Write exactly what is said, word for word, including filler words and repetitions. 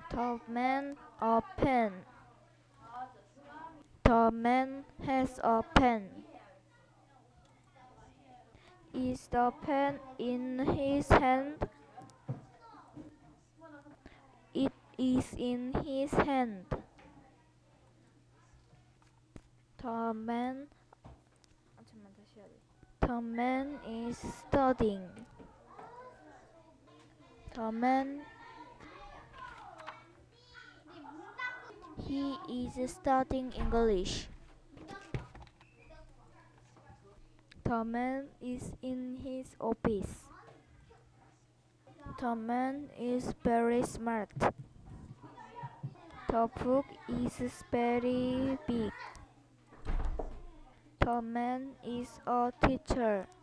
The man a pen. The man has a pen. Is the pen in his hand? It is in his hand. The man, the man is studying. The man, he is studying English. The man is in his office. The man is very smart. The book is very big. The man is a teacher.